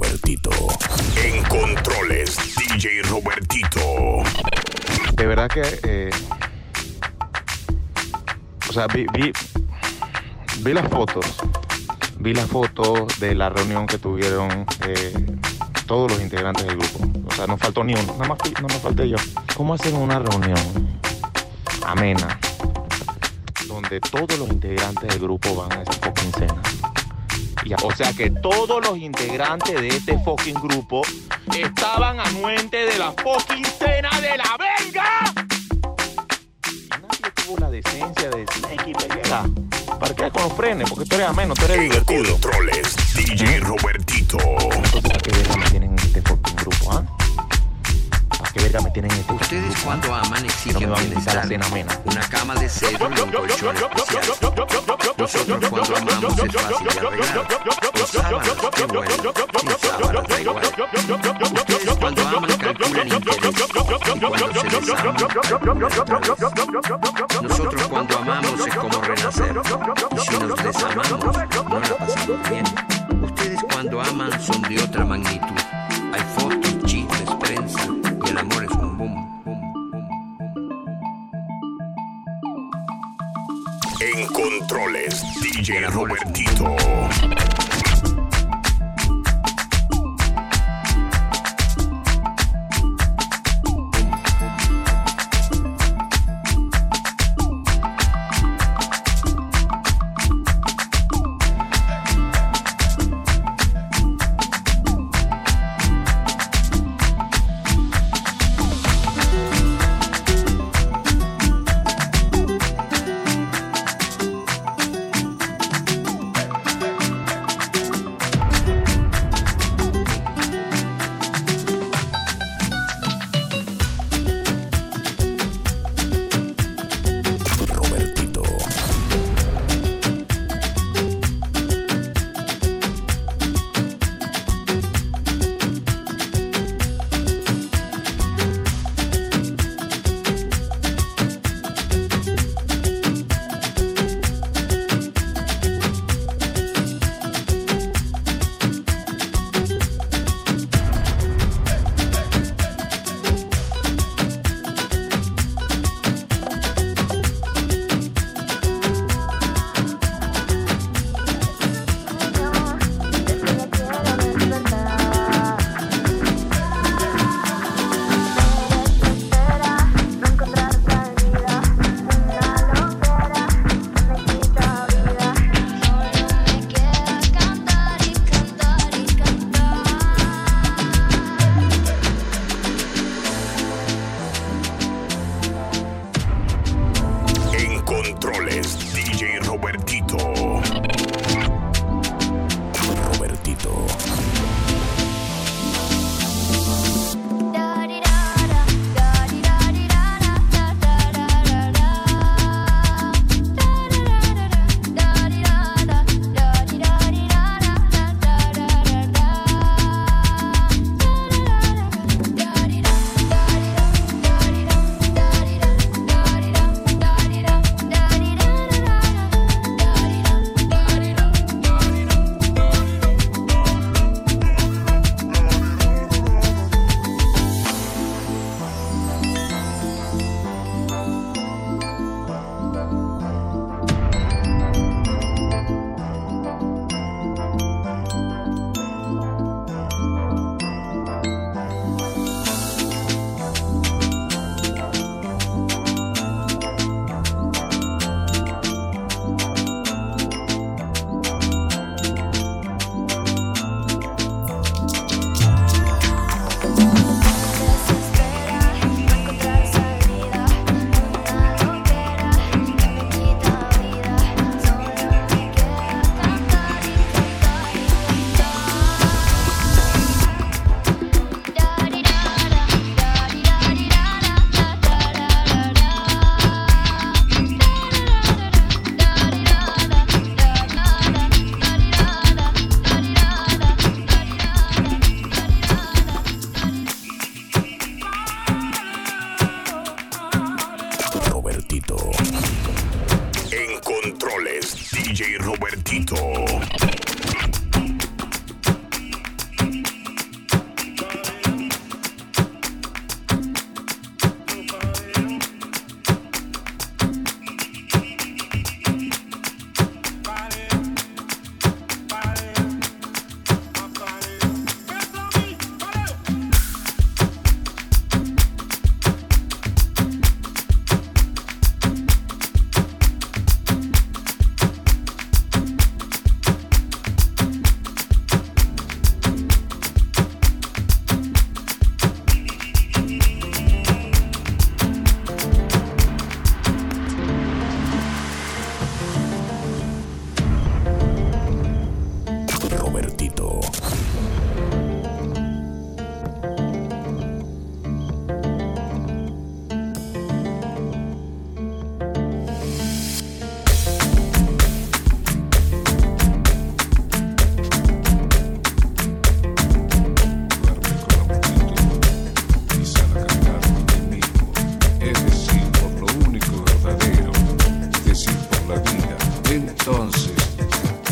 Robertito. En controles, DJ Robertito. De verdad que, o sea, vi las fotos. Vi las fotos de la reunión que tuvieron todos los integrantes del grupo. O sea, no faltó ni uno. Nada más no me falté yo. ¿Cómo hacen una reunión amena donde todos los integrantes del grupo van a esa fucking cena? O sea que todos los integrantes de este fucking grupo estaban anuentes de la fucking cena de la verga. Y nadie tuvo la decencia de decir, X, llega, para que con los frenes, porque tú eres ameno, tú eres divertido. En controles, DJ Robertito. Entonces, ¿para qué verga me tienen en este fucking grupo, ah? ¿Para qué verga me tienen en este grupo? Ustedes cuando aman exigen no me van a invitar a la bienestar, cena amena. una cama de cedro y un colchón especial. Nosotros cuando amamos es fácil de arreglar. Los sábanos, qué bueno, sin sábanos da igual. Ustedes cuando aman calculan interés y cuando se les ama, nosotros cuando amamos es como renacer. Y si nos desamamos, no la pasamos bien. Ustedes cuando aman son de otra magnitud. Hay fotos, chismes, prensa y el amor es un boom, boom, boom. En controles, DJ Robertito.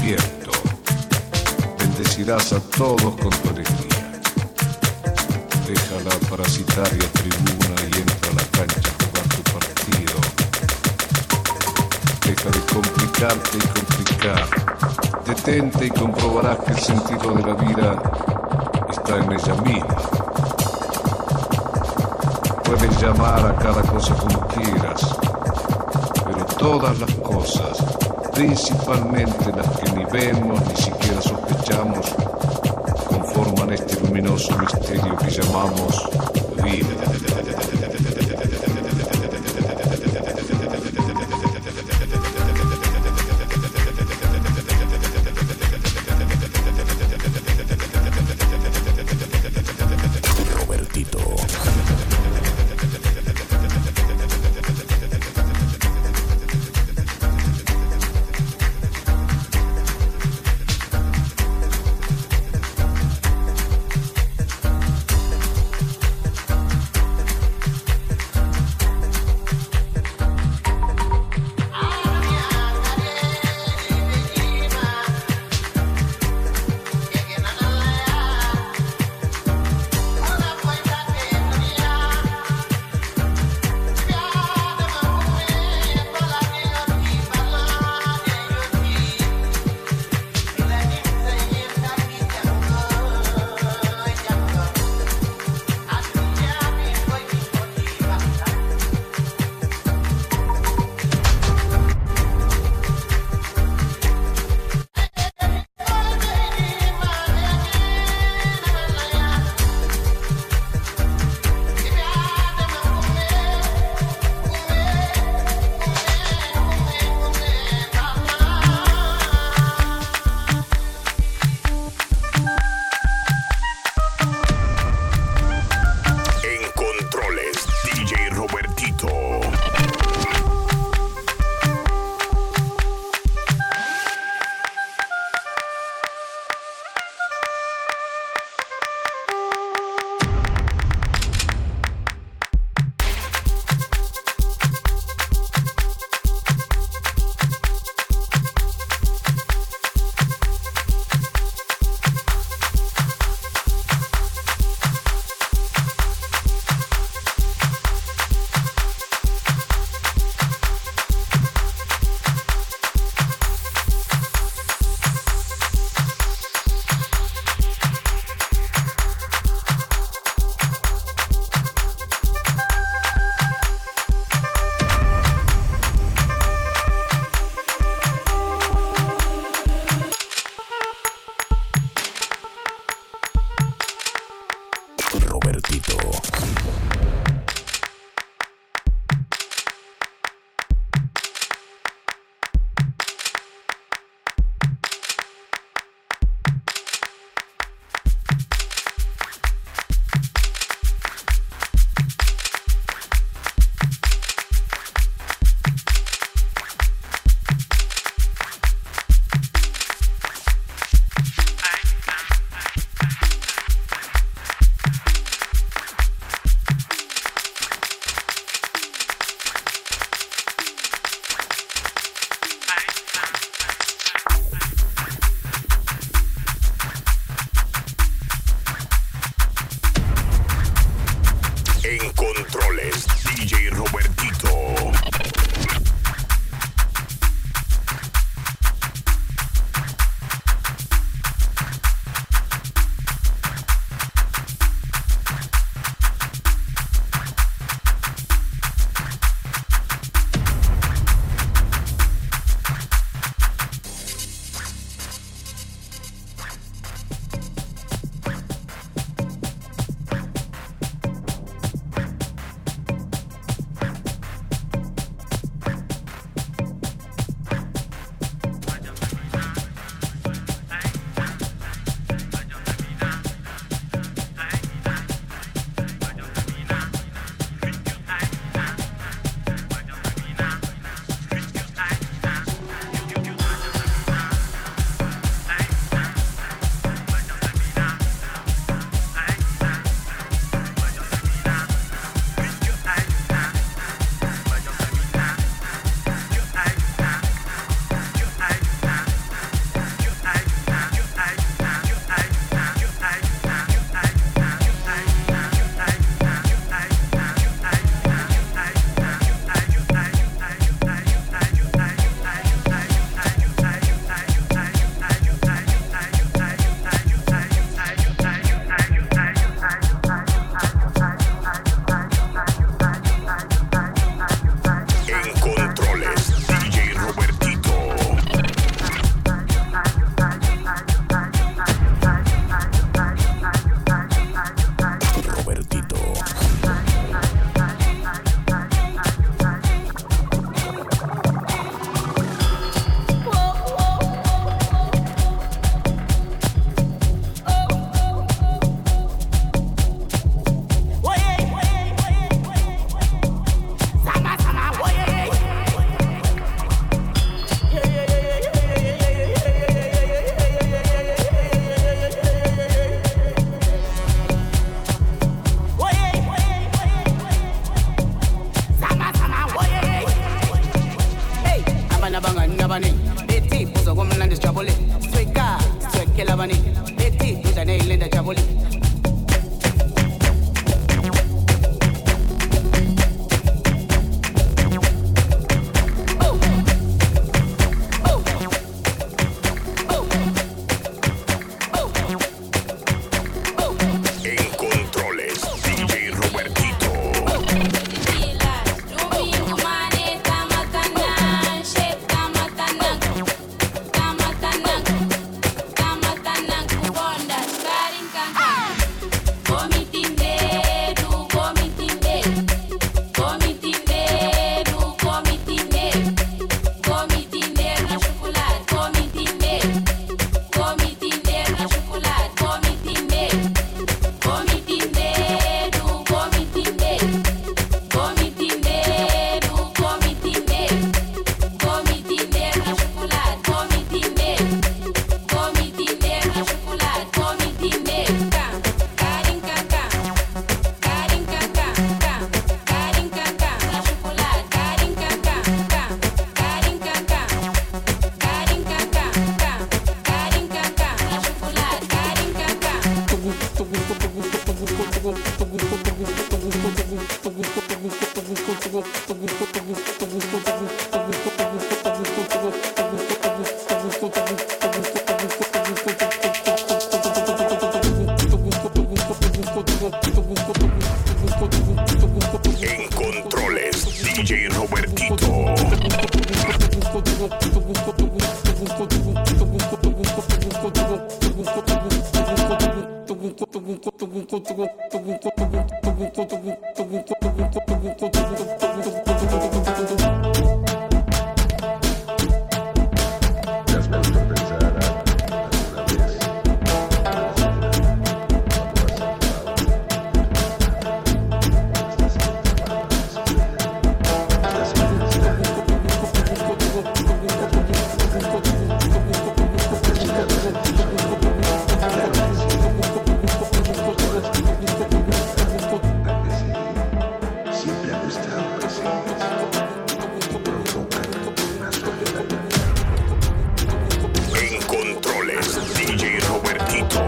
abierto. Bendecirás a todos con tu alegría. Deja la parasitaria tribuna y entra a la cancha a jugar tu partido. Deja de complicarte y complicar. Detente y comprobarás que el sentido de la vida está en ella misma. Puedes llamar a cada cosa como quieras, pero todas las cosas, principalmente las que ni vemos ni siquiera sospechamos, conforman este luminoso misterio que llamamos vida. che lavani e ti usa nei da giavoli. En controles, DJ Robertito. En controles, DJ Robertito.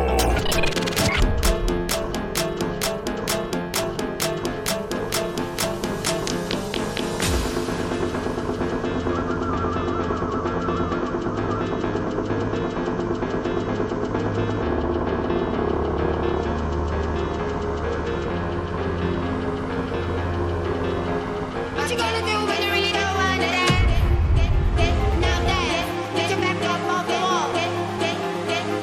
What you gonna do when you really don't want it? Get, now dance, get your back up off the wall. Get,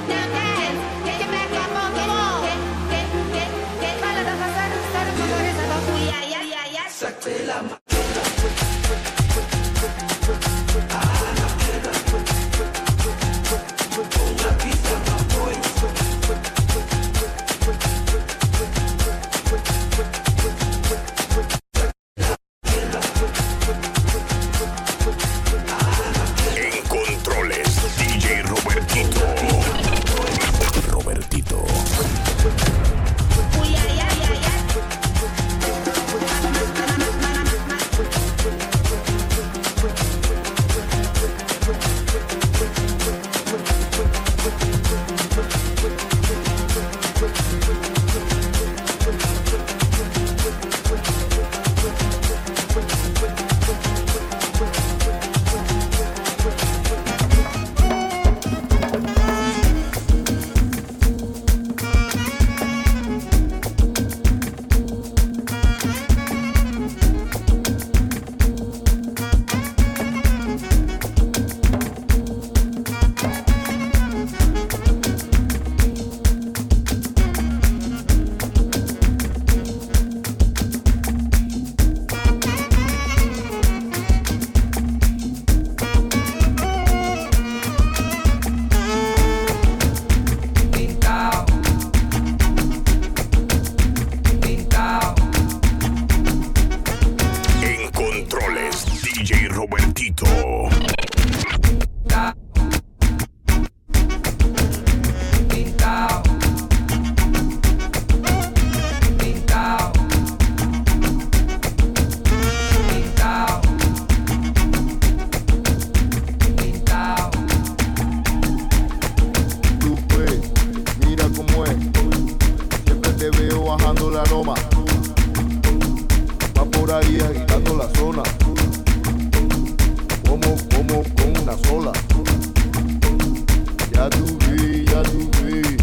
Ya tú ves,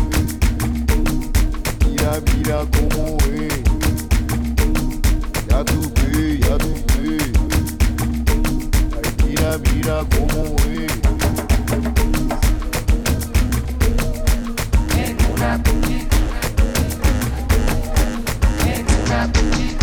mira, mira cómo es. Ya tú ves, ay, mira, mira cómo es. En una boutique, en una boutique.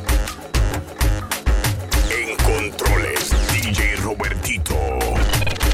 En controles, DJ Robertito.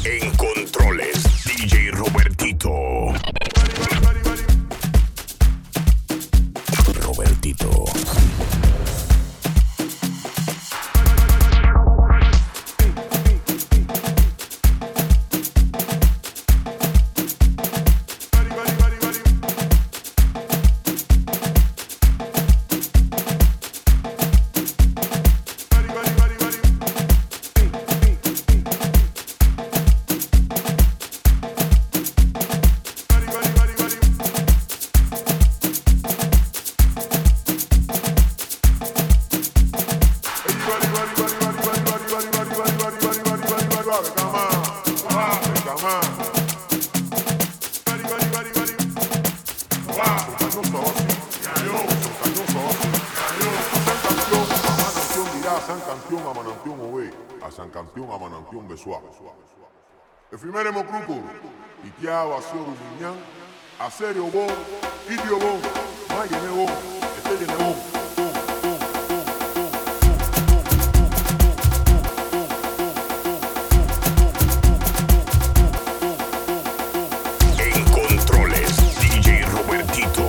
En controles, DJ Robertito. Robertito. San Campeón a Manampión Besoa. Efiméremo Grupo, Itiao, Asoro, Miñán, Aserio Bon, Idio Bon, Mayene Bon, Estelle Bon. En controles, DJ Robertito.